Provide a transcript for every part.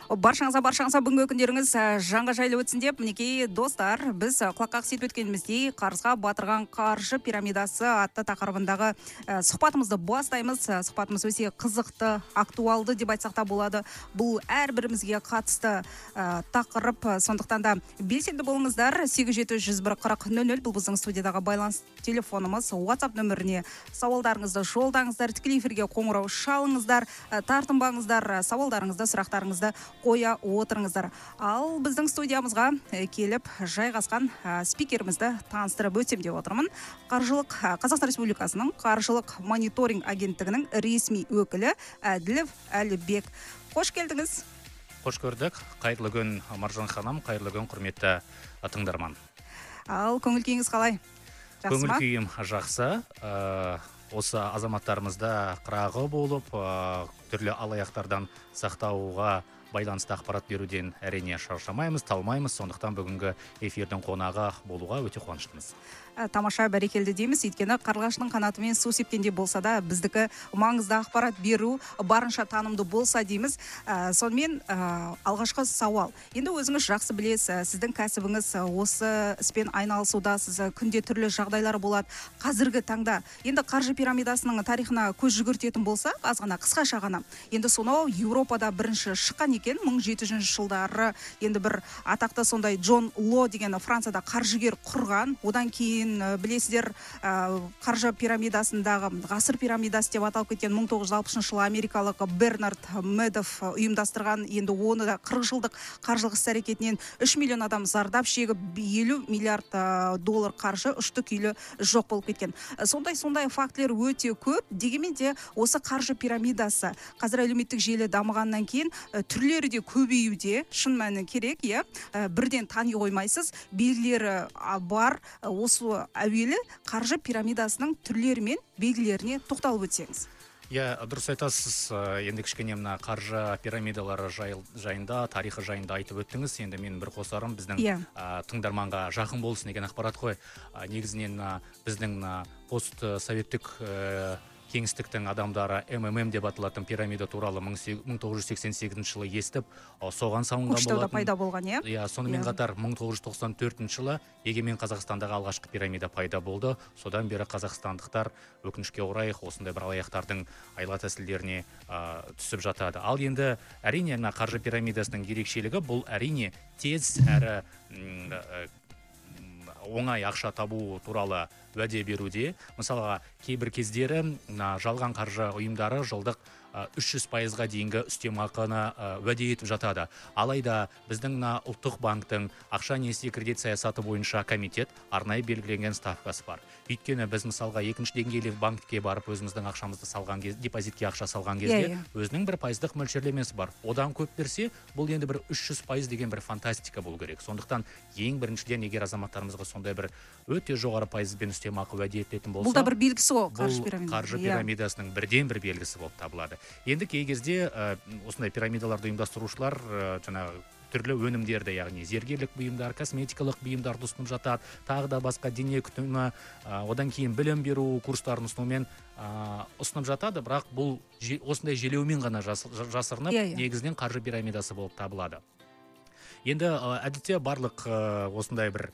Баршаңызға бүгінгі күндеріңіз жаңға жайлы өтсін деп, мінекей достар, біз құлаққа естіп өткеніміздей қарызға батырған қаржы пирамидасы атты тақырыбындағы сұхбатымызды бастаймыз. Сұхбатымыз өте қызықты, актуалды деп айтсақ та болады. Бұл әрбірімізге қатысты тақырып, сондықтан да белсенді болыңыздар. 87-101-40-00 бұл біздің студиядағы байланыс телефонымыз. WhatsApp нөміріне сауалдарыңызды жолдаңыздар, тікелей эфирге қоңырау шалыңыздар, тартынбаңыздар, сауалдарыңызды, сұрақтарыңызды қоя отырыңыздар. Ал біздің студиямызға келіп жайғасқан спикерімізді таныстырып өтсем деп отырмын. Қазақстан Республикасының қаржылық мониторинг агенттігінің ресми өкілі Әділов Әлібек. Қош келдіңіз. Қош көрдік. Қайырлы күн, Маржан ханым, қайырлы күн, құрметті тыңдарман. Ал көңіл күйіңіз қалай? Көңіл күйім жақсы. Осы азаматтарымызда қырағы болып, түрлі алаяқтардан сақтауға байланысты ақпарат беруден әрине шаршамаймыз, талмаймыз. Сондықтан бүгінгі эфирдің қонағы болуға өте қуаныштымыз. Тамаша, бәрекелді дейміз. Өйткені қарлығаштың қанатымен су сепкенде болса да, біздікі маңызды ақпарат беру барынша танымды болса дейміз. Сонымен алғашқы сауал. Енді өзіңіз жақсы білесіз, сіздің кәсібіңіз осы іспен айналысуда, сіз күнде түрлі жағдайлар болады. Қазіргі таңда енді қаржы пирамидасының тарихына көз жүгіртетін болса, аз ғана қысқаша ғана. Енді сонау Еуропада бірінші шыққан екен, 1700 жылдары. Енді бір атақты сондай Джон Ло деген Францияда қаржыгер құрған. Одан кейін білесіздер, қаржы пирамидасындағы ғасыр пирамидасы деп аталып кеткен 1960 жылы америкалық Бернард Медов ұйымдастырған. Енді оны да 40 жылдық қаржылық іс-әрекетінен 3 миллион адам зардап шегіп, 50 миллиард доллар қаржы ұшты-күйлі жоқ болып кеткен. Сондай фактілер өте көп. Дегенмен де осы қаржы пирамидасы қазір әлеуметтік желі дамығаннан кейін түрлері де көбеюде. Шын мәні керек, бірден тани қоймайсыз. Белгілері бар. Осы әуелі қаржы пирамидасының түрлері мен белгілеріне тоқталып өтсеңіз. Дұрыс айтасыз. Енді кішкене мына қаржы пирамидалары жайында, тарихы жайында айтып өттіңіз. Енді мен бір қосарым, біздің тыңдарманға жақын болсын деген ақпарат қой. Негізінен біздің постсоветтік кеңістіктің адамдары МММ деп аталатын пирамида туралы 1988 жылы естіп, соған салынған болатын. Көкшетауда пайда болған, Сонымен қатар 1994 жылы егемен Қазақстандағы алғашқы пирамида пайда болды. Содан бері қазақстандықтар өкінішке орай осындай бір алаяқтардың айла тәсілдеріне түсіп жатады. Ал енді әрине қаржы пирамидасының ерекшелігі бұл әрине тез әрі оңай ақша табу туралы уәде беруде. Мысалға, кейбір кездері жалған қаржы ұйымдары жылдық 300%-ға дейінгі үстемақыны уәде етіп жатады. Алайда біздің ұлттық банктың ақша несие кредит саясаты бойынша комитет арнайы белгіленген ставкасы бар. Өйткені біз мысалға екінші деңгейлі банкке барып өзіміздің ақшамызды салған кезде, депозитке ақша салған кезде, өзінің бір пайыздық мөлшерлемесі бар. Одан көп берсе, бұл енді бір 300% деген бір фантастика болу керек. Сондықтан ең біріншіден, егер азаматтарымызға сондай бір өте жоғары пайызбен үстемақы уәде етілетін болса, бұл да бір белгісі ғой, қаржы пирамидасының бірден бір белгісі болып табылады. Енді кей кезде осындай пирамидаларды ұйымдастырушылар түрлі өнімдерді, яғни зергерлік бұйымдар, косметикалық бұйымдарды ұсынып жатады, тағы да басқа дене күтімі, одан кейін білім беру курстарын ұсынумен ұсынып жатады, бірақ бұл осындай желеумен ғана жасырынып, негізінен қаржы пирамидасы болып табылады. Енді әдетте барлық осындай бір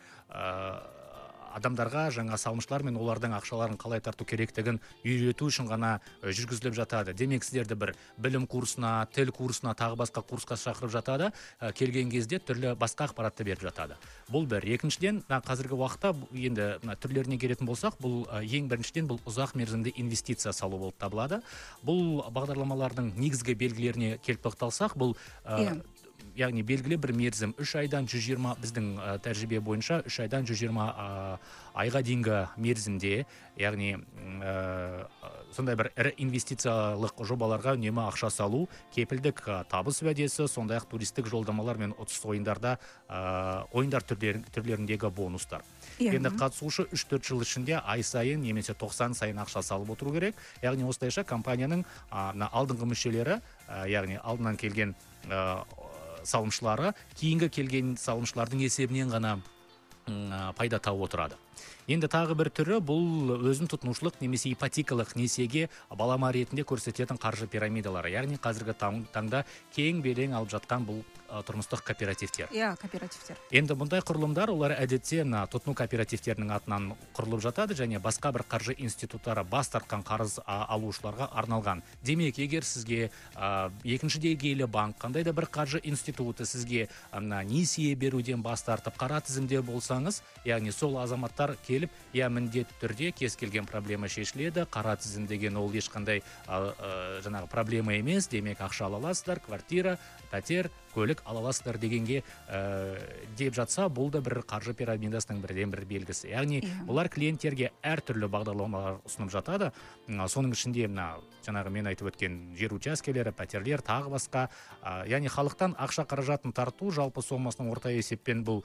адамдарға жаңа салымшылар мен олардың ақшаларын қалай тарту керектігін үйрету үшін ғана жүргізіліп жатады. Демек, сіздерді бір білім курсына, тіл курсына, тағы басқа курсқа шақырып жатады. Келген кезде түрлі басқа ақпаратты беріп жатады. Бұл бір. Екіншіден, қазіргі уақытта енді түрлеріне келетін болсақ, бұл ең біріншіден бұл ұзақ мерзімді инвестиция салу болып табылады. Бұл бағдарламалардың негізгі белгілеріне келіп тоқталсақ, бұл яғни белгілі бір мерзім 3 айдан 120, біздің тәжірибе бойынша 3 айдан 120 айға дейінгі мерзімде, яғни сондай бір ірі инвестициялық жобаларға үнемі ақша салу, кепілдік табыс уәдесі, сондай-ақ туристік жолдамалар мен ұтыс ойындар түрлеріндегі бонустар. Енді қатысушы 3-4 жыл ішінде ай сайын немесе 90 сайын ақша салып отыру керек. Яғни осылайша компанияның алдыңғы мүшелері, яғни алдынан келген салымшылары кейінгі келген салымшылардың есебінен ғана пайда тауып отырады. Енді тағы бір түрі бұл өзін тұтынушылық немесе ипотекалық несиеге балама ретінде көрсететін қаржы пирамидалары. Яғни қазіргі таңда кең белең алып жатқан бұл тұрмыстық кооперативтер. Кооперативтер. Енді бұндай құрылымдар олар әдетте тұтыну кооперативтерінің атынан құрылып жатады және басқа бір қаржы институттары бас тартқан қарыз алушыларға арналған. Демек, егер сізге екінші деңгейлі банк, қандай да бір қаржы институты сізге несие беруден бас тартып қара тізімде болсаңыз, яғни сол азаматтар келіп, міндетті түрде кез келген проблема шешіледі. Қара тізім деген ол ешқандай жаңағы проблема емес. Демек, ақша ала аласыздар, квартира, пәтер, көлік ала аласыздар дегенге деп жатса, бұл да бір қаржы пирамидасының бірден бір белгісі. Яғни бұлар клиенттерге әртүрлі бағдарламалар ұсынып жатады. Соның ішінде жаңағы мен айтып өткен жер учаскелері, пәтерлер, тағы басқа. Яғни халықтан ақша қаражатын тарту жалпы сомасының орта есеппен бұл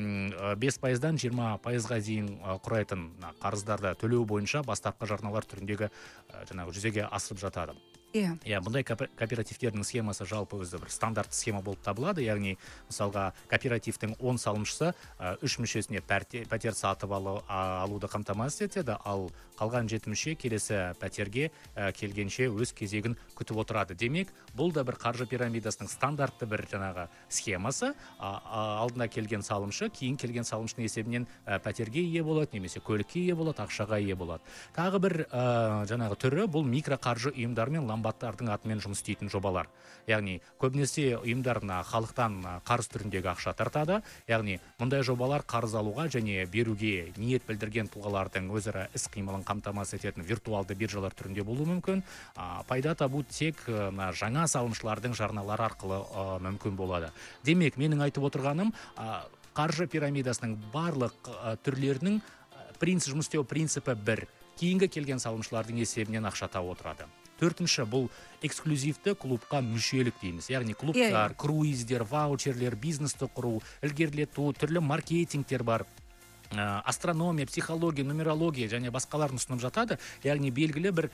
5%-дан 20%-ға дейін құрайтын қарыздарды төлеу бойынша бастапқы жарналар түріндегі жаңағы жүзеге асырып жатады. Бұндай кооперативтердің схемасы жалпы өзі бір стандартты схема болып табылады. Яғни, мысалға, кооперативтің 10 салымшысы 3 мүшесіне пәтер сатып алуды қамтамасыз етеді, ал қалған 7 мүше келесі пәтерге келгенше өз кезегін күтіп отырады. Демек, бұл да бір қаржы пирамидасының стандартты бір жаңағы схемасы. Алдына келген салымшы, кейін келген салымшының есебінен пәтерге ие болады, немесе көлікке ие болады, ақшаға ие болады. Тағы бір жаңағы түрі бұл микроқаржы ұйымдар мен ломбардтардың атымен жұмыс істейтін жобалар. Яғни, көбінесе ұйымдар халықтан қарыз түріндегі ақша тартады. Яғни, мұндай жобалар қарыз алуға және беруге ниет білдірген тұлғалардың өзара іс-қимылын қамтамасыз ететін виртуалды биржалар түрінде болуы мүмкін. Пайда табу тек жаңа салымшылардың жарналары арқылы мүмкін болады. Демек, менің айтып отырғаным, қаржы пирамидасының барлық түрлерінің жұмыс істеу принципі бір. Кейінгі келген салымшылардың есебінен ақша тауып отырады. Төртінші, бұл эксклюзивті клубқа мүшелік дейміз. Яғни клубтар, круиздер, ваучерлер, бизнесті құру, ілгерілету, түрлі маркетингтер бар. Астрономия, психология, нумерология және басқаларын ұсынып жатады. Яғни, белгілі бір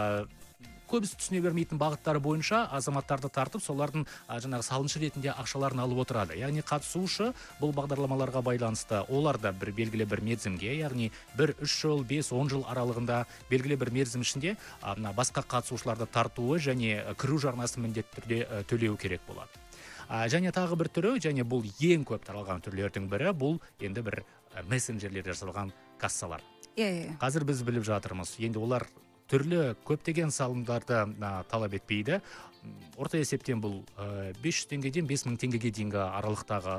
көбісі түсіне бермейтін бағыттары бойынша азаматтарды тартып, солардың жаңағы салымшы ретінде ақшаларын алып отырады. Яғни, қатысушы бұл бағдарламаларға байланысты оларда бір белгілі бір мерзімге, яғни 1-3 жыл, 5-10 жыл аралығында белгілі бір мерзім ішінде басқа қатысушыларды тартуы және кіру жарнасын міндетті түрде төлеу керек болады. Және тағы бір түрі, және бұл ең көп таралған түрлердің бірі, бұл енді бір мессенджерлер жасалған кассалар. Қазір біз біліп жатырмыз. Енді олар түрлі көптеген салымдарды талап етпейді. Орта есептен бұл 500 теңгеден 5000 теңгеге дейінгі аралықтағы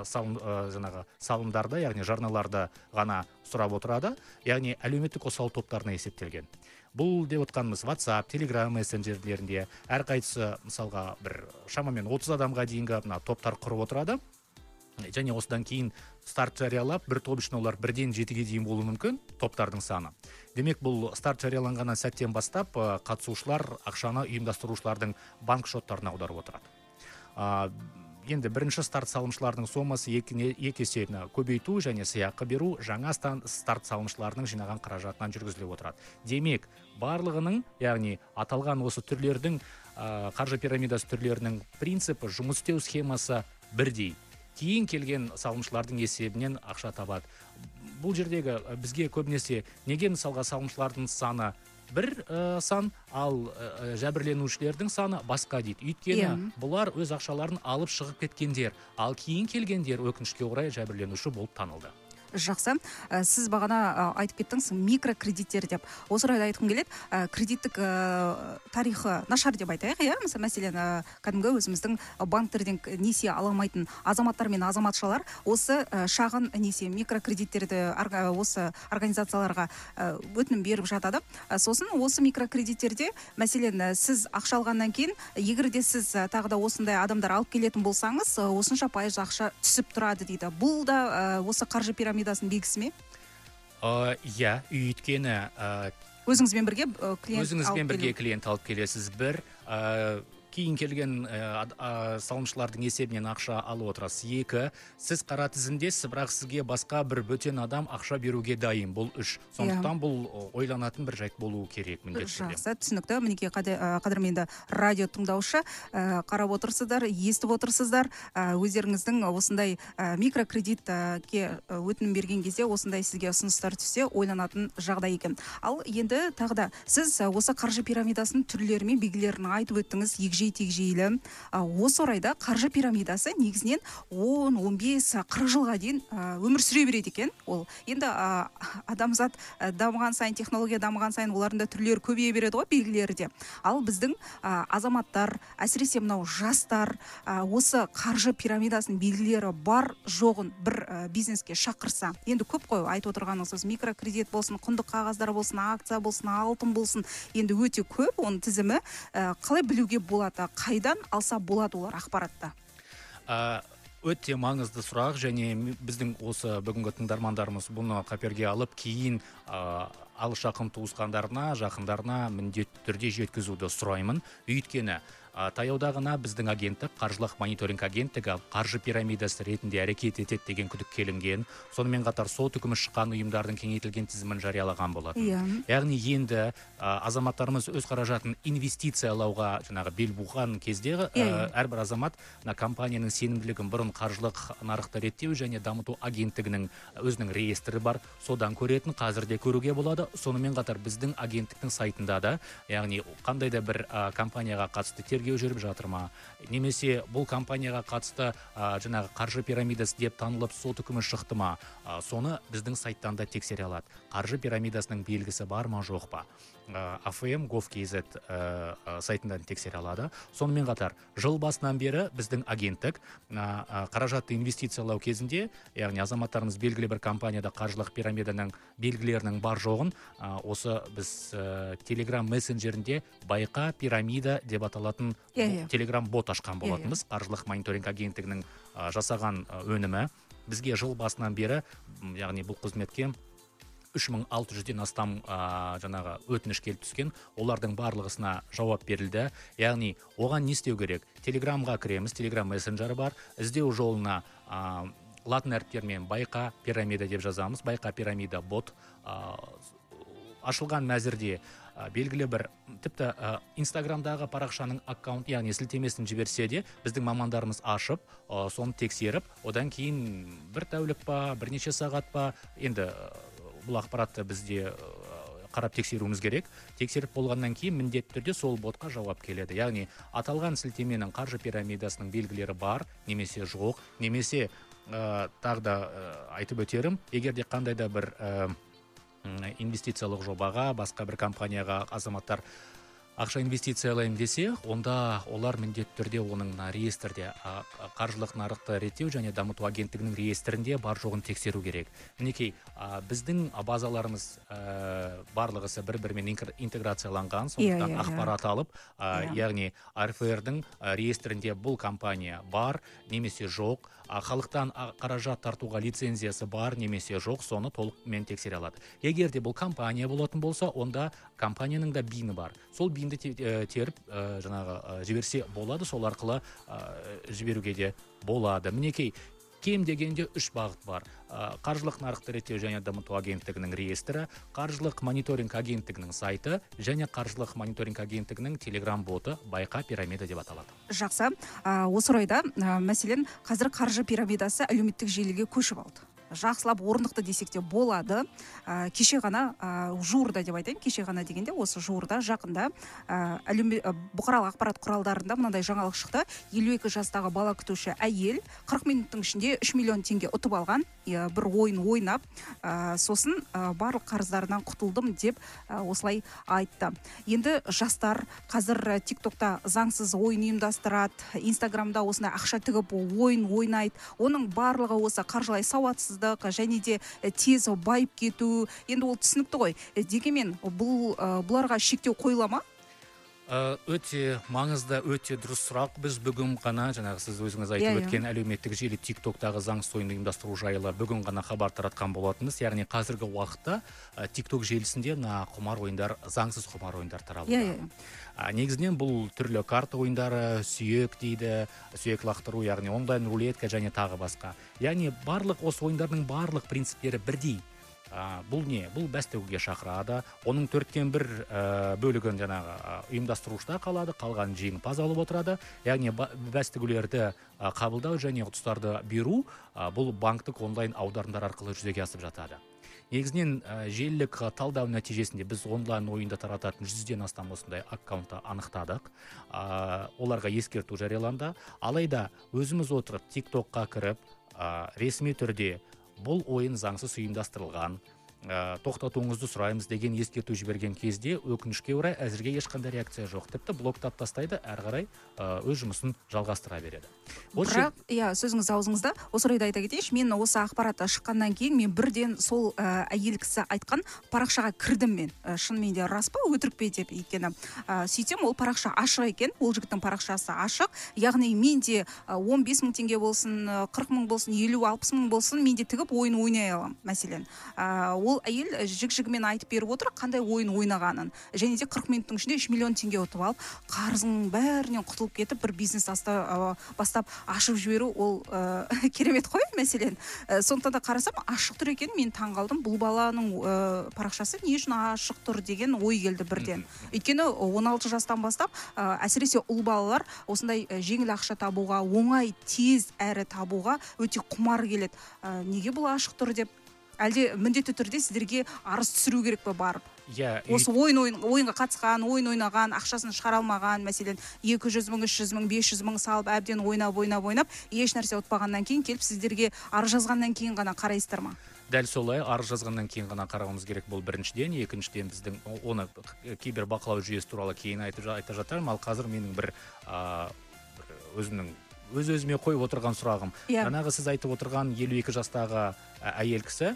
салымдарды, яғни жарналарды ғана сұрап отырады. Яғни әлеуметтік осал топтарына есептелген. Бұл деп отқанымыз WhatsApp, Telegram мессенджерлерінде әрқайсысы мысалға бір шамамен 30 адамға дейінгі топтар құрып отырады. Және осыдан кейін старт жариялап, бір топ үшін олар 1-ден 7-ге дейін болуы мүмкін топтардың саны. Демек, бұл старт жарияланғаннан сәттен бастап қатысушылар ақшаны ұйымдастырушылардың банк шоттарына аударып отырады. Енді бірінші старт салымшылардың сомасы екі есе көбейту және сыйақы беру жаңа старт салымшыларының жинаған қаражатынан жүргізіліп отырады. Демек, барлығының, яғни аталған осы түрлердің, қаржы пирамидасы түрлерінің принципі, жұмыс істеу схемасы бірдей. Кейін келген салымшылардың есебінен ақша табады. Бұл жердегі бізге көбінесе неге мысалға салымшылардың саны бір сан, ал жәбірленушілердің саны басқа дейді. Өйткені бұлар өз ақшаларын алып шығып кеткендер, ал кейін келгендер өкінішке орай жәбірленуші болып танылды. Жақсы. Сіз бағана айтып кеттіңіз микрокредиттер деп. Осы орайда айтқым келеді, кредиттік тарихы нашар деп айтайық, мәселен, кәдімгі өзіміздің банктерден несие аламайтын азаматтар мен азаматшалар осы шағын несие микрокредиттерді осы организацияларға өтінім беріп жатады. Сосын осы микрокредиттерде, мәселен, сіз ақша алғаннан кейін, егер де сіз тағы да осындай адамдар алып келетін болсаңыз, осынша пайыз ақша түсіп тұрады дейді. Бұл да осы қаржы пирамидасының белгісі ме? Өйткені өзіңізбен бірге клиент алып келесіз. Бір кейін келген салымшылардың есебінен ақша алып отырасыз. 2, сіз қара тізімдесіз, бірақ сізге басқа бір бөтен адам ақша беруге дайын. Бұл 3. Сондықтан бұл ойланатын бір жайт болуы керек міндетті түрде. Жақсы, түсінікті. Мінекей қадірменді радио тыңдаушы, қарап отырсыздар, естіп отырсыздар. Өздеріңіздің осындай микрокредитке өтінім берген кезде осындай сізге ұсыныстар түссе ойланатын жағдай екен. Ал енді тағы да сіз осы қаржы пирамидасының түрлері мен белгілерін айтып өттіңіз, егжей-тегжейлі. Осы орайда қаржы пирамидасы негізінен 10-15-40 жылға дейін өмір сүре береді екен. Ол енді адамзат дамыған сайын, технология дамыған сайын олардың да түрлері көбейе береді ғой, белгілері де. Ал біздің азаматтар, әсіресе мынау жастар осы қаржы пирамидасының белгілері бар жоғын бір бизнеске шақырса, енді көп қой айтып отырғаныңыз, микрокредит болсын, құндық қағаздар болсын, акция болсын, алтын болсын, енді өте көп оның тізімі. Қалай білуге болады, қайдан алса болады олар ақпаратты? Өте маңызды сұрақ, және біздің осы бүгінгі тыңдармандарымыз бұны қаперге алып, кейін алыс жақын туысқандарына, жақындарына міндетті түрде жеткізуді сұраймын. Өйткені таяуда ғана біздің агенттік, қаржылық мониторинг агенттігі қаржы пирамидасы ретінде әрекет етеді деген күдік келінген. Сонымен қатар сот үкімі шыққан ұйымдардың кеңейтілген тізімін жариялаған болатын. Яғни енді азаматтарымыз өз қаражатын инвестициялауға бел буған кезде әрбір азамат компанияның сенімділігін бұрын қаржылық нарықты реттеу және дамыту агенттігінің өзінің реестрі бар, содан көретін, қазірде көруге болады. Сонымен қатар біздің агенттіктің сайтында да, яғни қандай да бір компанияға қатысты тергеу жүріп жатыр ма, немесе бұл компанияға қатысты қаржы пирамидасы деп танылып сот үкімі шықты ма, соны біздің сайттан да тексере алады. Қаржы пирамидасының белгісі бар ма, жоқ па? AFM.gov.kz сайтынан тексере алады. Сонымен қатар, жыл басынан бері біздің агенттік қаражатты инвестициялау кезінде, яғни азаматтарымыз белгілі бір компанияда қаржылық пирамиданың белгілерінің бар жоғын, осы біз Telegram мессенджерінде байқа пирамида деп аталатын Telegram бот ашқан болатынбыз. Қаржылық мониторинг агенттігінің жасаған өнімі. Бізге жыл басынан бері, яғни бұл қызметке 3600-ден астам өтініш келіп түскен, олардың барлығысына жауап берілді. Яғни оған не істеу керек? Телеграмға кіреміз, Telegram мессенджері бар, іздеу жолына латын әріптермен байқа пирамида деп жазамыз, байқа пирамида бот. Ашылған мәзірде белгілі бір, тіпті Инстаграмдағы парақшаның аккаунт, яғни сілтемесін жіберсе де, біздің мамандарымыз ашып, соны тексеріп, одан кейін бір тәулік па, бірнеше сағат па, енді бұл ақпаратты бізде қарап тексеруіміз керек. Тексеріп болғаннан кейін міндетті түрде сол ботқа жауап келеді. Яғни аталған сілтеменің қаржы пирамидасының белгілері бар, немесе жоқ, немесе тағы да айтып өтерім, егер де қандай да бір инвестициялық жобаға, басқа бір компанияға азаматтар ақша инвестициялайым десе, онда олар міндетті түрде оның реестрде, қаржылық нарықты реттеу және дамыту агенттігінің реестрінде бар жоғын тексеру керек. Мінекей, біздің базаларымыз барлығысы бір-бірімен интеграцияланған, сондықтан ақпарат алып, яғни РФР-дің реестрінде бұл компания бар, немесе жоқ, халықтан қаражат тартуға лицензиясы бар, немесе жоқ, соны толықмен тексере алады. Егер де бұл компания болатын болса, онда компанияның да бейні бар. Сол бейінді теріп жіберсе болады, сол арқылы жіберуге де болады. Мінекей, кем дегенде 3 бағыт бар. Қаржылық нарықты реттеу және дамыту агенттігінің реестрі, қаржылық мониторинг агенттігінің сайты және қаржылық мониторинг агенттігінің Telegram боты байқа пирамида деп аталады. Жақсы. Осы орайда, мәселен, қазір қаржы пирамидасы әлеуметтік желіге көшіп алды. Жақсылап орнықты десек те болады. Кеше ғана жуырда деп айтайын, кеше ғана дегенде осы жуырда жақында бұқаралық ақпарат құралдарында мынандай жаңалық шықты. 52 жастағы бала күтуші әйел 40 минуттың ішінде 3 миллион теңге ұтып алған, бір ойын ойнап, сосын барлық қарыздарынан құтылдым деп осылай айтты. Енді жастар қазір TikTokта заңсыз ойын ұйымдастырады, Инстаграмда осындай ақша тігіп ойын ойнайды. Оның барлығы осы қаржылай сауатсыз және де тез байып кету, енді ол түсінікті ғой. Дегенмен бұларға шектеу қойыла ма? Өте маңызды, өте дұрыс сұрақ. Біз бүгін ғана, жаңағы сіз өзіңіз айтып өткен әлеуметтік желі TikTok'тағы заңсыз ойын ұйымдастыру жайлы бүгін ғана хабар таратқан болатынбыз. Яғни қазіргі уақытта TikTok желісінде құмар ойындар, заңсыз құмар ойындар таралуда. Негізінен бұл түрлі карта ойындары, сүйек дейді, сүйек лақтыру, яғни онлайн рулетка және тағы басқа. Яғни барлық осы ойындардың барлық принциптері бірдей. Бұл не? Бұл бәстігуге шақырады. Оның 1/4 бөлігін жаңағы ұйымдастырушыда қалады, қалған жеңімпаз алып отырады. Яғни бәстігулерді қабылдау және ұтыстарды беру бұл банктік онлайн аударымдар арқылы жүзеге асып жатады. Негізінен желілік талдау нәтижесінде біз онлайн ойында тарататын 100-ден астам осындай аккаунтты анықтадық. Оларға ескерту жарияланды. Алайда өзіміз отырып TikTok'қа кіріп, ресми түрде бұл ойын заңсыз ұйымдастырылған, тоқтатуыңызды сұраймыз деген ескерту жіберген кезде өкінішке орай әзірге ешқандай реакция жоқ. Тіпті блоктап тастайды, әрі қарай өз жұмысын жалғастыра береді. Бірақ, сөзіңіз аузыңызда, осы орайда айта кетейінші, мен осы ақпарат шыққаннан кейін мен бірден сол әйел кісі айтқан парақшаға кірдім мен. Шынымен де рас па, өтірік пе деп, өйткені сөйтсем ол парақша ашық екен, ол жігіттің парақшасы ашық. Яғни менде 15 мың теңге болсын, 40 мың болсын, 50-60 мың болсын, менде тігіп ойын ойнай аламын, мәселен. Ол әйел жік-жігімен айтып беріп отыр, қандай ойын ойнағанын. Және де 40 минуттың ішінде 3 миллион теңге ұтып алып, қарызының бәрінен құтылып кетіп, бір бизнес бастап ашып жіберу, ол керемет қой, мәселен. Сондықтан да қарасам, ашық тұр екен, мен таңғалдым. Бұл баланың парақшасы не үшін ашық тұр деген ой келді бірден. Өйткені 16 жастан бастап, әсіресе ұл балалар осындай жеңіл ақша табуға, оңай, тез әрі табуға өте құмар келеді. Неге бұл ашық тұр деп? Әлде міндетті түрде сіздерге арыз түсіру керек пе барып? Осы ойынға қатысқан, ойын ойнаған, ақшасын шығара алмаған, мәселен 200 мың, 300 мың, 500 мың салып, әбден ойнап, еш нәрсе ұтпағаннан кейін келіп сіздерге арыз жазғаннан кейін ғана қарайсыздар ма? Дәл солай, арыз жазғаннан кейін ғана қарауымыз керек бұл біріншіден, екіншіден біздің оны кибер бақылау жүйесі туралы кейін айта жатармын, ал қазір менің бір өзімнің өз-өзіме қойып отырған сұрағым. Жаңағы сіз айтып отырған 52 жастағы әйел кісі,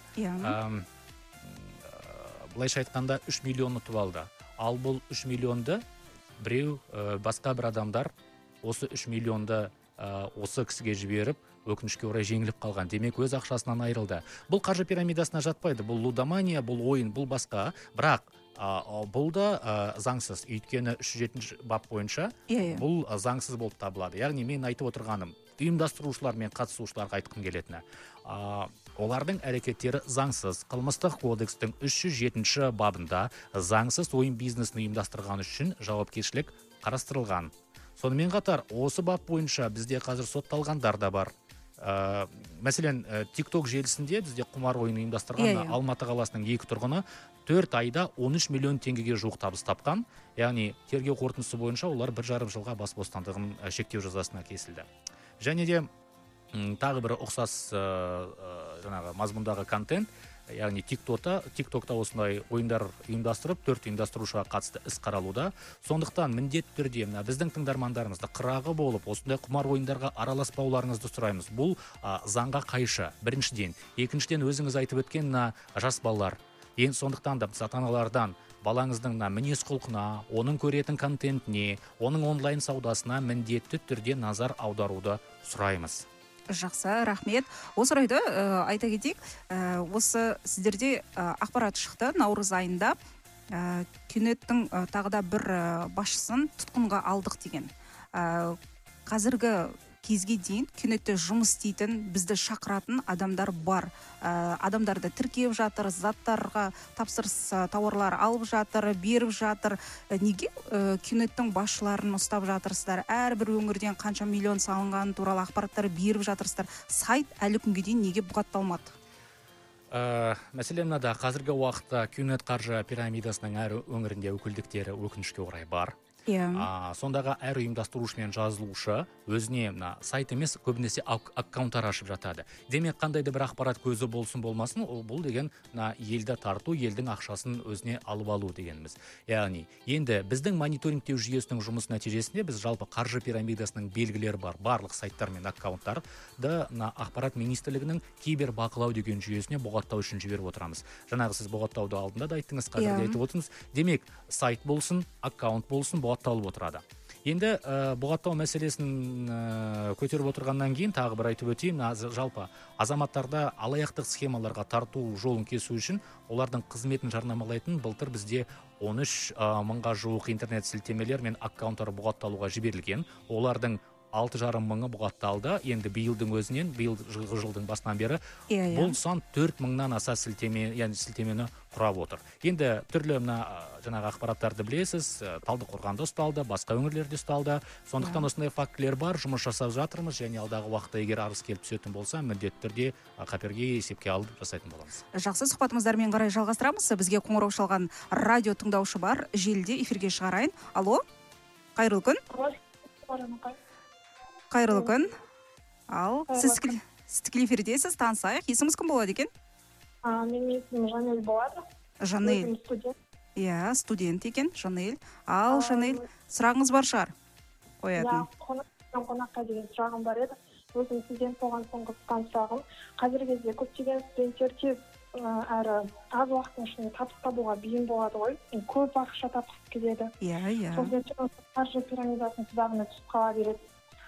былайша айтқанда 3 миллион ұтып алды. Ал бұл 3 миллионды біреу басқа бір адамдар осы 3 миллионды осы кісіге жіберіп, өкінішке орай жеңіліп қалған. Демек, өз ақшасынан айырылды. Бұл қаржы пирамидасына жатпайды. Бұл лудомания, бұл ойын, бұл басқа. Бірақ бұл да заңсыз. Өйткені 307 бап бойынша бұл заңсыз болып табылады. Яғни мен айтып отырғаным, ұйымдастырушылар мен қатысушыларға айтқым келетіні. Олардың әрекеттері заңсыз. Қылмыстық кодекстің 307 бабында заңсыз ойын бизнесін ұйымдастырған үшін жауапкершілік қарастырылған. Сонымен қатар, осы бап бойынша бізде қазір сотталғандар да бар. Мәселен, TikTok желісінде бізде құмар ойын ұйымдастырған Алматы қаласының 2 тұрғыны 4 айда 13 миллион теңгеге жуық табыс тапқан. Яғни, тергеу қорытындысы бойынша олар 1,5 жылға бас бостандығын шектеу жазасына кесілді. Және де тағы бір ұқсас мазмұндағы контент, яғни TikTok'та осындай ойындар ұйымдастырып, 4 ұйымдастырушыға қатысты іс қаралуда. Сондықтан міндетті түрде біздің тыңдармандарымызды қырағы болып, осындай құмар ойындарға араласпауларыңызды сұраймыз. Бұл заңға қайшы, біріншіден. Екіншіден, өзіңіз айтып өткен жас балалар. Сондықтан да ата-аналардан балаңыздың мінез құлқына, оның көретін контентіне, оның онлайн саудасына міндетті түрде назар аударуды сұраймыз. Жақсы, рахмет. Осы орайда айта кетейік, осы сіздерде ақпарат шықты наурыз айында Кюнеттің тағы да бір басшысын тұтқынға алдық деген. Қазіргі кезге дейін Кюнетте жұмыс істейтін, бізді шақыратын адамдар бар. Адамдарды тіркеп жатыр, заттарға тапсырыс тауарлар алып жатыр, беріп жатыр. Неге Кюнеттің басшыларын ұстап жатырсыздар? Әрбір өңірден қанша миллион салынған туралы ақпараттар беріп жатырсыздар. Сайт әлі күнге дейін неге бұғатталмады? Мәселен, мынада қазіргі уақытта Кюнет қаржы пирамидасының әр өңірінде өкілдіктері өкінішке орай бар. Сондағы әр ұйымдастырушы мен жазылушы өзіне сайт емес, көбінесе аккаунттар ашып жатады. Демек, қандай да бір ақпарат көзі болсын болмасын, бұл деген елді тарту, елдің ақшасын өзіне алып алу дегеніміз. Яғни, енді біздің мониторингтеу жүйесінің жұмыс нәтижесінде біз жалпы қаржы пирамидасының белгілері бар барлық сайттар мен аккаунттарды ақпарат министрлігінің кибер бақылау деген жүйесіне бұғаттау үшін жіберіп отырамыз. Жаңағы сіз бұғаттауды алдында да айттыңыз, қазір де айтып отырсыз. Демек, сайт болсын, аккаунт болсын, бұғаттау бұғатталып отырады. Енді бұғаттау мәселесін көтеріп отырғаннан кейін тағы бір айтып өтейін, жалпы азаматтарда алаяқтық схемаларға тарту жолын кесу үшін олардың қызметін жарнамалайтын былтыр бізде 13 мыңға жуық интернет сілтемелер мен аккаунттар бұғатталуға жіберілген. Олардың 6,5 мыңы бұғатталды. Енді биылдың өзінен, биылғы жылдың басынан бері бұл сан 4 мыңнан аса сілтемені құрап отыр. Енді түрлі жаңағы ақпараттарды білесіз, Талдықорғанда ұсталды, басқа өңірлерде ұсталды. Сондықтан осындай фактілер бар, жұмыс жасап жатырмыз, және алдағы уақытта егер арыз келіп түсетін болса, міндетті түрде қаперге есепке алып жасайтын боламыз. Жақсы, сұхбатымыздармен қарай жалғастырамыз. Бізге қоңырау шалған радио тыңдаушы бар, желіде эфирге шығарайын. Алло, қайырлы күн. Қайырлы күн. Ал, сіз тікелей эфирдесіз, танысайық. Есіміңіз кім болады екен? Менің есімім Жанель болады. Жанель. Иә, студент екен, Жанель. Ал, Жанель, сұрағыңыз бар шығар? Қоятын. Қонаққа деген сұрағым бар еді. Өзім студент болған соң қысқан сұрағым. Қазіргі кезде көптеген студенттер тез әрі аз уақыттың ішінде табыс табуға бейім болады ғой. Көп ақша тапқысы келеді. Иә. Сол кезде қаржы пирамидасының тұзағына түсіп қала береді.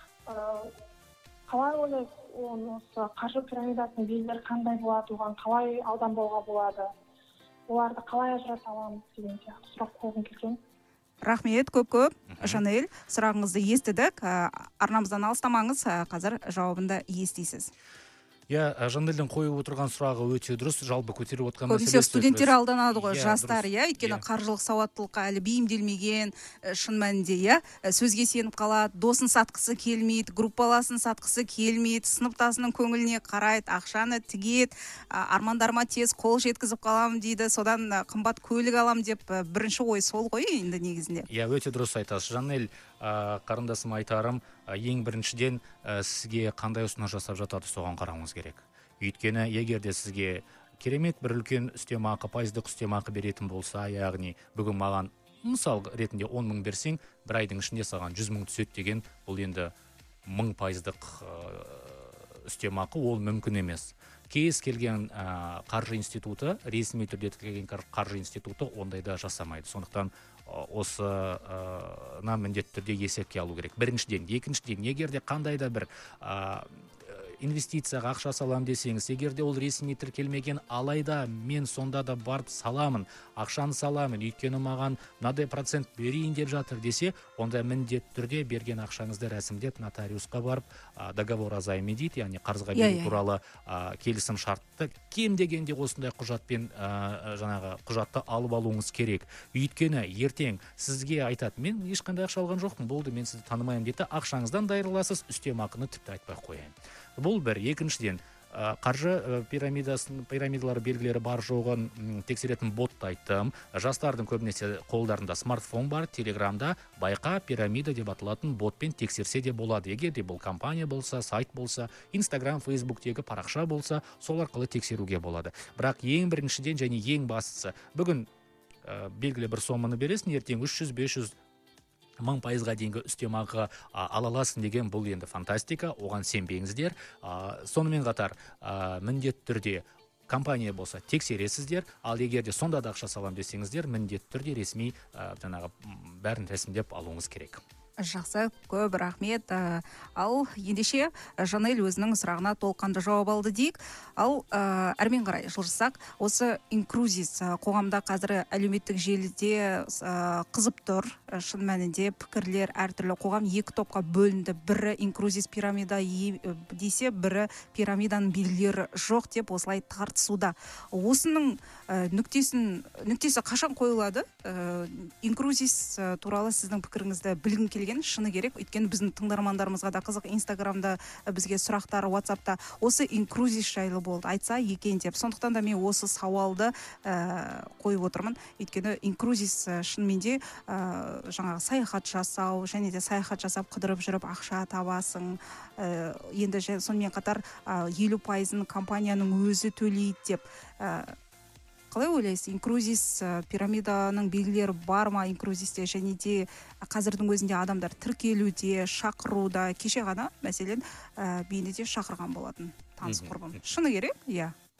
Қалай ойлайсыз, осы қаржы пирамидасының белгілері қандай болады, оған қалай алданбауға болады, оларды қалай ажырата аламыз деген сияқты сұрақ қойғым келген. Рахмет, көп. Жанель, сұрағыңызды естідік. Арнамыздан алыстамаңыз, қазір жауабында естисіз. Иә, Жанелдің қойып отырған сұрағы өте дұрыс, жалпы көтеріп отырған мәселесі. Көбінесе студенттер алданады ғой, жастар, өйткені қаржылық сауаттылыққа әлі бейімделмеген, шын мәнінде, сөзге сеніп қалады, досын сатқысы келмейді, группаласын сатқысы келмейді, сыныптасының көңіліне қарайды, ақшаны тігеді, армандарыма тез қол жеткізіп қаламын дейді, содан қымбат көлік алам деп бірінші ой сол ғой енді негізінде. Иә, өте дұрыс айтасыз. Жанель, қарындасым айтарым, ең біріншіден сізге қандай ұсыныс жасап жатады, соған қарауыңыз керек. Өйткені егер де сізге керемет бір үлкен үстемақы, пайыздық үстемақы беретін болса, яғни бүгін маған мысал ретінде 10 мың берсең, бір айдың ішінде саған 100 мың түседі деген, бұл енді 1000 пайыздық үстемақы, ол мүмкін емес. Кез келген қаржы институты, ресми түрде тіркелген қаржы институты ондайда жасамайды. Сондықтан осына міндетті түрде есепке алу керек. Біріншіден, екіншіден, егер де қандай да бір инвестицияға ақша салам десеңіз, егер де ол ресми тіркелмеген, алайда мен сонда да барып саламын, ақшаны саламын, өйткені маған мынадай процент берейін деп жатыр десе, онда міндетті түрде берген ақшаңызды рәсімдеп нотариусқа барып договор займи дейді, яғни қарызға беру туралы келісім шартты кем дегенде осындай құжатпен жаңағы құжатты алып алуыңыз керек. Өйткені ертең сізге айтады, мен ешқандай ақша алған жоқпын, болды, мен сізді танымаймын дейді, ақшаңыздан да айырыласыз, үстемақыны тіпті айтпай қояйын. Бұл бір. Екіншіден, қаржы пирамидалары белгілері бар жоғын тексеретін ботты айттым. Жастардың көбінесе қолдарында смартфон бар, телеграмда байқа пирамида деп аталатын ботпен тексерсе де болады. Егер де бұл компания болса, сайт болса, Инстаграм, Фейсбуктегі парақша болса, сол арқылы тексеруге болады. Бірақ ең біріншіден және ең бастысы, бүгін белгілі бір соманы бересің, ертең 300-500 мың пайызға дейінгі үстемақы ала аласың деген, бұл енді фантастика, оған сенбеңіздер. Сонымен қатар міндетті түрде компания болса тексересіздер, ал егер де сонда да ақша салам десеңіздер, міндетті түрде ресми жаңағы бәрін рәсімдеп алуыңыз керек. Жақсы, көп рахмет. Ал ендеше Жанель өзінің сұрағына толыққанды жауап алды дейік. Ал әрмен қарай жылжысақ, осы инкрузис қоғамда қазір әлеуметтік желіде қызып тұр. Шын мәнінде пікірлер әртүрлі, қоғам екі топқа бөлінді. Бірі инкрузис пирамида десе, бірі пирамиданың белгілері жоқ деп осылай тартысуда. Осының нүктесі қашан қойылады? Инкрузис туралы сіздің пікіріңізді білгім келген, шыны керек. Өйткені біздің тыңдармандарымызға да қызық, Инстаграмда бізге сұрақтар, WhatsAppта осы инкрузис жайлы болды, айтса екен деп. Сондықтан да мен осы сауалды қойып отырмын. Өйткені инкрузис шынымен де жаңағы саяхат жасау, және де саяхат жасап қыдырып жүріп ақша табасың. Енді сонымен қатар 50% компанияның өзі төлейді деп. Қалай ойлайсыз, инкрузис пирамиданың белгілері бар ма инкрузисте, және де қазірдің өзінде адамдар тіркелуде, шақыруда, кеше ғана мәселен бейнеде шақырған болатын таныс құрбым. Шыны керек? Иә.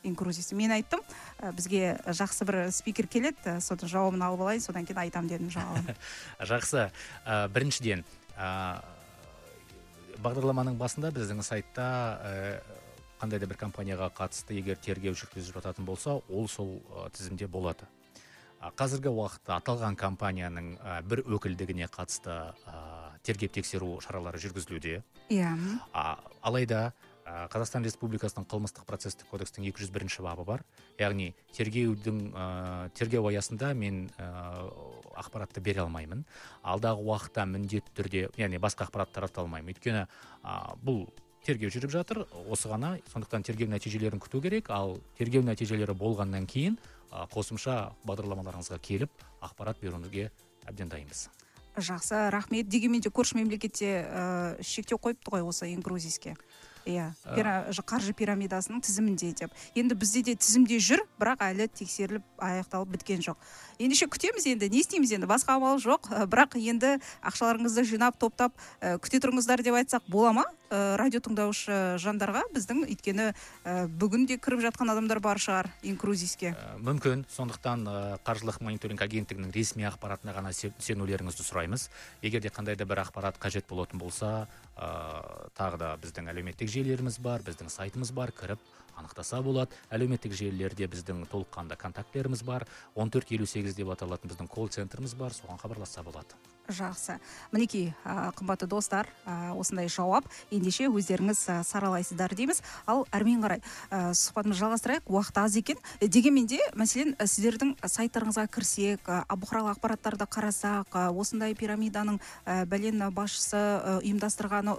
инкрузис. Мен айттым, бізге жақсы бір спикер келеді, содан жауабын алып алайын, содан кейін айтам дедім жауабын. Жақсы. Біріншіден, бағдарламаның басында біздің сайтта қандай да бір компанияға қатысты егер тергеу жүргізіп жататын болса, ол сол тізімде болады. Қазіргі уақытта аталған компанияның бір өкілдігіне қатысты тергеп тексеру шаралары жүргізілуде. Иә. Алайда Қазақстан Республикасының қылмыстық процестік кодекстің 201 бабы бар. Яғни тергеу аясында мен ақпаратты бере алмаймын. Алдағы уақытта міндетті түрде, яғни басқа ақпарат тарата алмаймын. Өйткені бұл тергеу жүріп жатыр, осы ғана, сондықтан тергеу нәтижелерін күту керек, ал тергеу нәтижелері болғаннан кейін қосымша бағдарламаларыңызға келіп ақпарат беруіңізге әбден дайынбыз. Жақсы, рахмет. Дегенмен де көрші мемлекетте шектеу қойыпты ғой осы инкрузиске. Иә, қаржы пирамидасының тізімінде деп. Енді бізде де тізімде жүр, бірақ әлі тексеріліп аяқталып біткен жоқ. Ендеше күтеміз енді, не істейміз енді, басқа амал жоқ. Бірақ енді ақшаларыңызды жинап, топтап, күте тұрыңыздар деп айтсақ бола ма? Радио тыңдаушы жандарға біздің, өйткені бүгінде кіріп жатқан адамдар бар шығар инкрузиске. Мүмкін, сондықтан қаржылық мониторинг агенттігінің ресми ақпаратына ғана сенулеріңізді сұраймыз. Егер де қандай да бір ақпарат қажет болатын болса, тағы да біздің әлеуметтік желілеріміз бар, біздің сайтымыз бар, кіріп анықтаса болады. Әлеуметтік желілерде біздің толыққанды контактілеріміз бар, 1458 деп аталатын біздің колл-центріміз бар, соған хабарласса болады. Жақсы. Мінекей, қымбатты достар, осындай жауап. Ендеше өздеріңіз саралайсыздар дейміз. Ал әрмен қарай сұхбатымызды жалғастырайық. Уақыт аз екен. Дегенмен де, мәселен, сіздердің сайттарыңызға кірсек, бұқаралық ақпараттарды қарасақ, осындай пирамиданың бәлен басшысы ұйымдастырғаны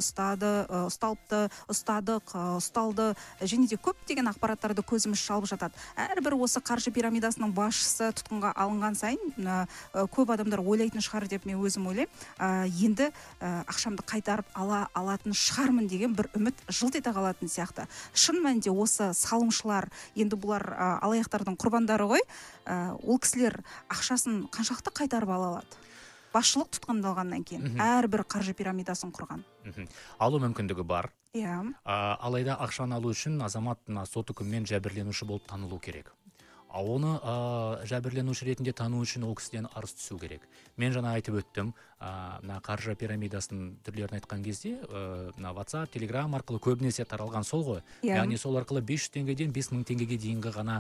ұсталды, және де көптеген ақпараттарды көзіміз шалып жатады. Әрбір осы қаржы пирамидасының басшысы тұтқынға алынған сайын көп адамдар ойлайтын шығар деп мен өзім ойлаймын. Енді ақшамды қайтарып алатын шығармын деген бір үміт жылт ете қалатын сияқты. Шын мәнінде осы салымшылар, енді бұлар алаяқтардың құрбандары ғой, ол кісілер ақшасын қаншақты қайтарып ала алады? Басшылық тұтқындалғаннан кейін әрбір қаржы пирамидасын құрған. Алу мүмкіндігі бар. Иә. Алайда ақшаны алу үшін азамат сот үкімімен жәбірленуші болып танылу керек. Оны жәбірленуші ретінде тану үшін ол кісіден арыз түсу керек. Мен жаңа айтып өттім, қаржы пирамидасының түрлерін айтқан кезде, WhatsApp, Telegram арқылы көбінесе таралған сол ғой. Яғни сол арқылы 500 теңгеден 5000 теңгеге дейінгі ғана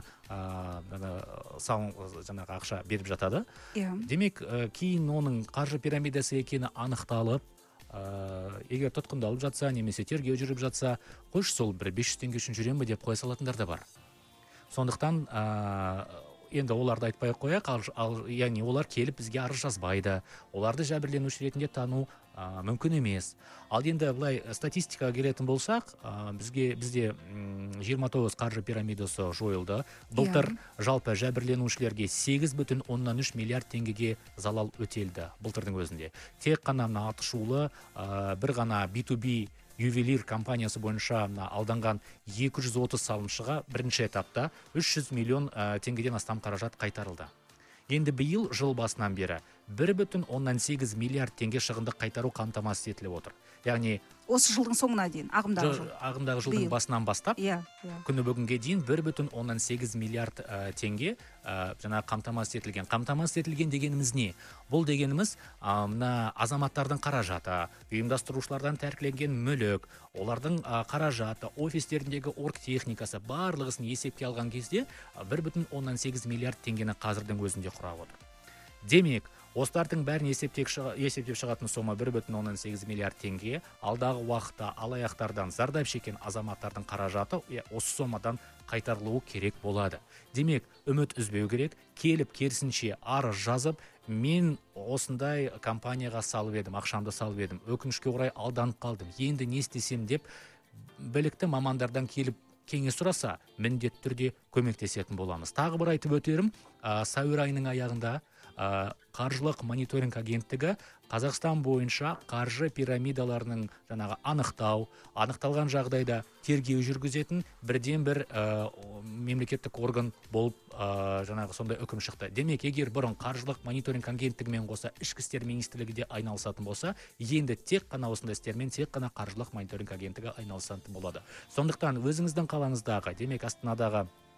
ақша беріп жатады. Демек, кейін оның қаржы пирамидасы екені анықталып, егер тұтқындалып жатса, немесе тергеу жүріп жатса, қойшы сол бір 500 теңге үшін жүремін бе деп қоя салатындар да бар. Сондықтан енді оларды айтпай қояйық, яғни олар келіп бізге арыз жазбайды, оларды жәбірленуші ретінде тану мүмкін емес. Ал енді былай статистикаға келетін болсақ, бізде 29 қаржы пирамидасы жойылды. Былтыр жалпы жәбірленушілерге 8,3 миллиард теңгеге залал өтелді былтырдың өзінде. Тек қана атышулы бір ғана B2B ювелир компаниясы бойынша алданған 230 салымшыға бірінші этапта 300 миллион теңгеден астам қаражат қайтарылды. Енді биыл жыл басынан бері 1,8 миллиард теңге шығынды қайтару қамтамасыз етіліп отыр. Яғни осы жылдың соңына дейін, ағымдағы жылдың басынан бастап, күні бүгінге дейін 1,8 миллиард теңге қамтамасыз етілген. Қамтамасыз етілген дегеніміз не? Бұл дегеніміз азаматтардың қаражаты, ұйымдастырушылардан тәркіленген мүлік, олардың қаражаты, офистеріндегі орг техникасы барлығысын есепке алған кезде 1,8 миллиард теңгені қазірдің өзінде құрап отыр. Демек, осылардың бәрін есептеп шығатын сома 1,8 миллиард теңге. Алдағы уақытта алаяқтардан зардап шеккен азаматтардың қаражаты осы сомадан қайтарылуы керек болады. Демек, үміт үзбеу керек, келіп керісінше арыз жазып, мен осындай компанияға салып едім, ақшамды салып едім, өкінішке орай алданып қалдым, енді не істесем деп білікті мамандардан келіп кеңес сұраса, міндетті түрде көмектесетін боламыз. Тағы бір айтып өтерім, сәуір айының аяғында қаржылық мониторинг агенттігі Қазақстан бойынша қаржы пирамидаларының анықталған жағдайда тергеу жүргізетін бірден бір мемлекеттік орган болып сондай үкім шықты. Демек, егер бұрын қаржылық мониторинг агенттігімен қоса ішкі істер министрлігі де айналысатын болса, енді тек қана осындай істермен тек қана қаржылық мониторинг агенттігі айналысатын болады. Сондықтан өзіңіздің қалаңыздағы, демек Астанадағы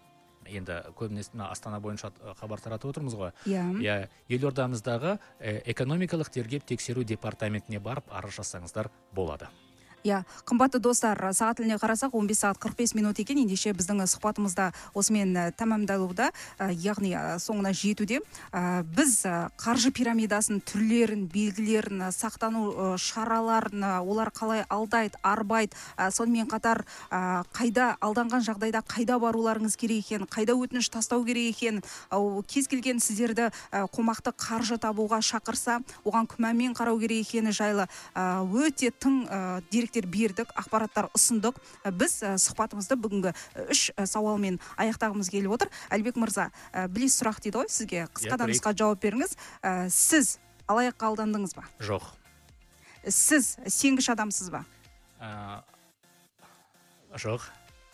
енді көбінесе Астана бойынша хабар таратып отырмыз ғой. Иә. Елордамыздағы экономикалық тергеп тексеру департаментіне барып арыз жасаңыздар болады. Иә, қымбатты достар, сағат тіліне қарасақ 15 сағат 45 минут екен. Ендеше біздің сұхбатымызда осымен тәмамдалуда, яғни соңына жетуде. Біз қаржы пирамидасын түрлерін, белгілерін, сақтану шараларын, олар қалай алдайды, арбайды, сонымен қатар қайда алданған жағдайда қайда баруларыңыз керек екен, қайда өтініш тастау керек екен, кез келген сіздерді қомақты қаржы табуға шақырса, оған күмәнмен қарау керек екені жайлы өте тың деректер бердік, ақпараттар ұсындық. Біз сұхбатымызды бүгінгі 3 сауалмен аяқтағымыз келіп отыр. Әлбек мырза, білесіз сұрақ дейді ғой сізге. Қысқадан қысқа жауап беріңіз. Сіз алаяққа алдандыңыз ба? Жоқ. Сіз сенгіш адамсыз ба? Жоқ.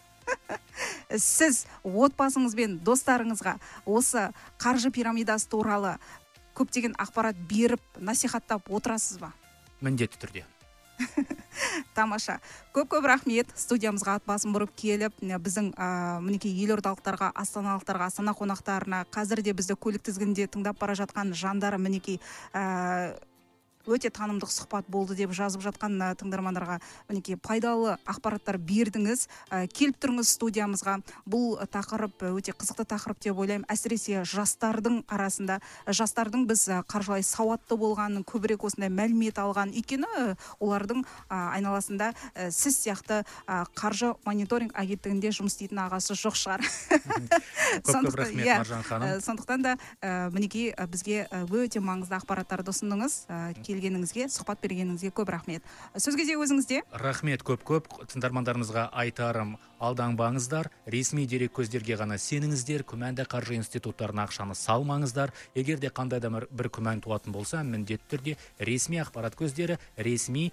Сіз отбасыңыз бен достарыңызға осы қаржы пирамидасы туралы көптеген ақпарат беріп, насихаттап отырасыз ба? Міндетті түрде. Тамаша. Көп рахмет студиямызға ат басын бұрып келіп, біздің мінекей елордалықтарға, астаналықтарға, Астана қонақтарына, қазір де бізді көлік тізгінінде тыңдап бара жатқан жандары мінекей өте танымдық сұхбат болды деп жазып жатқан тыңдармандарға мінекей пайдалы ақпараттар бердіңіз. Келіп тұрыңыз студиямызға. Бұл тақырып өте қызықты тақырып деп ойлаймын. Әсіресе жастардың арасында, жастардың біз қаржылай сауатты болғанын, көбірек осындай мәлімет алған, өйткені олардың айналасында сіз сияқты қаржы мониторинг агенттігінде жұмыс істейтін ағасы жоқ шығар. Көп рахмет, Маржан ханым. Сондықтан да мінекей бізге өте маңызды ақпараттарды ұсындыңыз. Келгеніңізге, сұхбат бергеніңізге көп рахмет. Сөз кезегі өзіңізде. Рахмет көп. Тыңдармандарымызға айтарым, алданбаңыздар, ресми дерек көздерге ғана сеніңіздер, күмәнді қаржы институттарына ақшаны салмаңыздар. Егер де қандай да бір күмән туатын болса, міндетті түрде ресми ақпарат көздері, ресми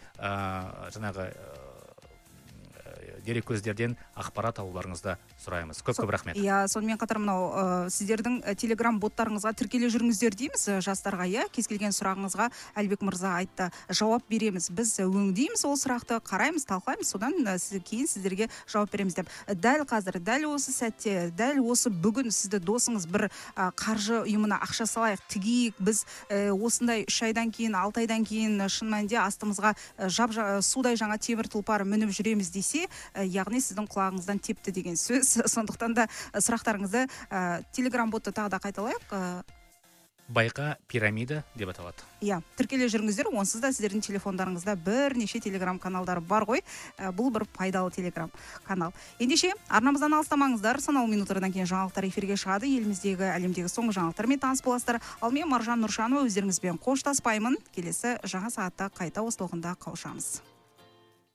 дерек көздерден ақпарат алуларыңызды сұраймыз. Көп рахмет. Иә, сонымен қатар мынау сіздердің телеграм боттарыңызға тіркеле жүріңіздер дейміз жастарға. Иә, кез келген сұрағыңызға Әлбек мырза айтты, жауап береміз. Біз өңдейміз ол сұрақты, қараймыз, талқылаймыз, содан кейін сіздерге жауап береміз деп. Дәл қазір, дәл осы сәтте, дәл осы бүгін сізді досыңыз бір қаржы ұйымына ақша салайық, тігейік, біз осындай 3 айдан кейін, 6 айдан кейін шын мәнінде астымызға судай жаңа темір тұлпар мініп жүреміз десе, яғни сіздің құлағыңыздан тепті деген сөз. Сондықтан да сұрақтарыңызды телеграм-ботты тағы да қайталайық. Байқа пирамида деп аталады. Иә, тіркеле жүріңіздер, онсыз да сіздердің телефондарыңызда бірнеше телеграм каналдары бар ғой. Бұл бір пайдалы телеграм канал. Ендеше арнамыздан алыстамаңыздар, санаулы минуттардан кейін жаңалықтар эфирге шығады. Еліміздегі, әлемдегі соңғы жаңалықтармен таныс боласыздар. Ал мен Маржан Нұршанова өздеріңізбен қоштаспаймын. Келесі жаңа сағатта қайта осы толқында қауышамыз.